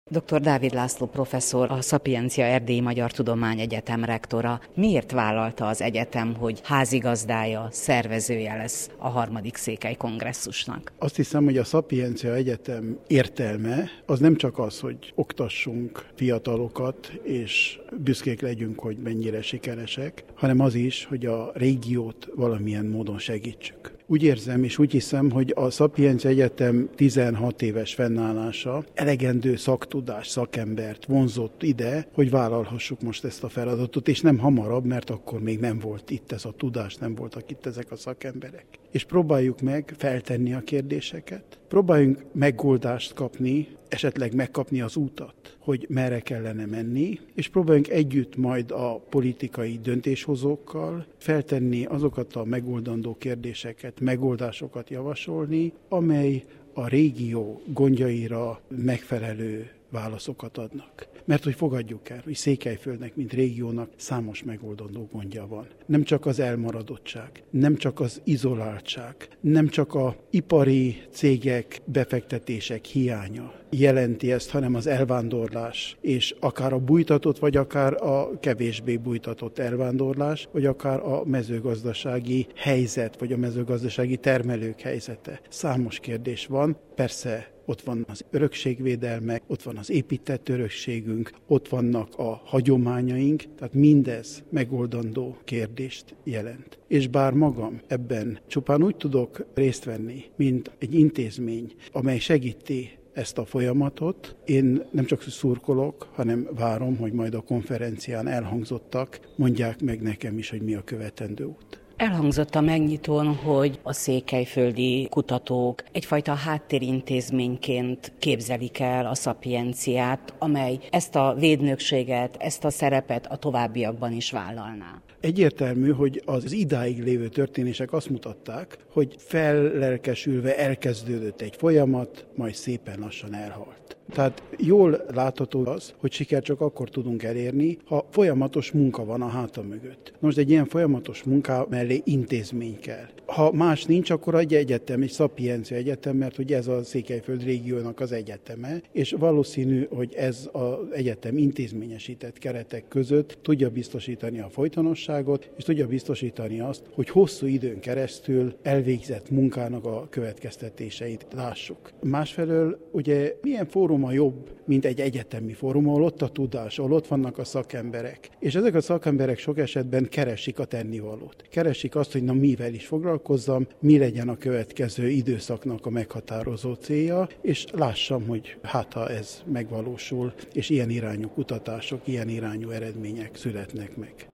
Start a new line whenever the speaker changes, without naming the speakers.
Dr. Dávid László professzor, a Szapiencia Erdélyi Magyar Tudományegyetem rektora. Miért vállalta az egyetem, hogy házigazdája, szervezője lesz a 3. Székely Kongresszusnak?
Azt hiszem, hogy a Szapiencia Egyetem értelme az nem csak az, hogy oktassunk fiatalokat, és büszkék legyünk, hogy mennyire sikeresek, hanem az is, hogy a régiót valamilyen módon segítsük. Úgy érzem és úgy hiszem, hogy a Szapiencia Egyetem 16 éves fennállása elegendő szaktudás, szakembert vonzott ide, hogy vállalhassuk most ezt a feladatot, és nem hamarabb, mert akkor még nem volt itt ez a tudás, nem voltak itt ezek a szakemberek. És próbáljuk meg feltenni a kérdéseket, próbáljunk megoldást kapni, esetleg megkapni az útat, hogy merre kellene menni, és próbáljunk együtt majd a politikai döntéshozókkal feltenni azokat a megoldandó kérdéseket, megoldásokat javasolni, amely a régió gondjaira megfelelő válaszokat adnak. Mert hogy fogadjuk el, hogy Székelyföldnek, mint régiónak számos megoldandó gondja van. Nem csak az elmaradottság, nem csak az izoláltság, nem csak az ipari cégek, befektetések hiánya jelenti ezt, hanem az elvándorlás, és akár a bújtatott, vagy akár a kevésbé bújtatott elvándorlás, vagy akár a mezőgazdasági helyzet, vagy a mezőgazdasági termelők helyzete. Számos kérdés van, persze ott van az örökségvédelme, ott van az épített örökségünk, ott vannak a hagyományaink, tehát mindez megoldandó kérdést jelent. És bár magam ebben csupán úgy tudok részt venni, mint egy intézmény, amely segíti ezt a folyamatot, én nem csak szurkolok, hanem várom, hogy majd a konferencián elhangzottak, mondják meg nekem is, hogy mi a követendő út.
Elhangzott a megnyitón, hogy a székelyföldi kutatók egyfajta háttérintézményként képzelik el a szapienciát, amely ezt a védnökséget, ezt a szerepet a továbbiakban is vállalná.
Egyértelmű, hogy az idáig lévő történések azt mutatták, hogy fellelkesülve elkezdődött egy folyamat, majd szépen lassan elhalt. Tehát jól látható az, hogy sikert csak akkor tudunk elérni, ha folyamatos munka van a háta mögött. Most egy ilyen folyamatos munka mellé intézmény kell. Ha más nincs, akkor egy egyetem, egy Szapiencia Egyetem, mert hogy ez a Székelyföld régiónak az egyeteme, és valószínű, hogy ez az egyetem intézményesített keretek között tudja biztosítani a folytonosságot, és tudja biztosítani azt, hogy hosszú időn keresztül elvégzett munkának a következtetéseit lássuk. Másfelől ugye milyen fóruma jobb, mint egy egyetemi fórum, ahol ott a tudás, ahol ott vannak a szakemberek. És ezek a szakemberek sok esetben keresik a tennivalót. Keresik azt, hogy mivel is foglalkozzam, mi legyen a következő időszaknak a meghatározó célja, és lássam, hogy ha ez megvalósul, és ilyen irányú kutatások, ilyen irányú eredmények születnek meg.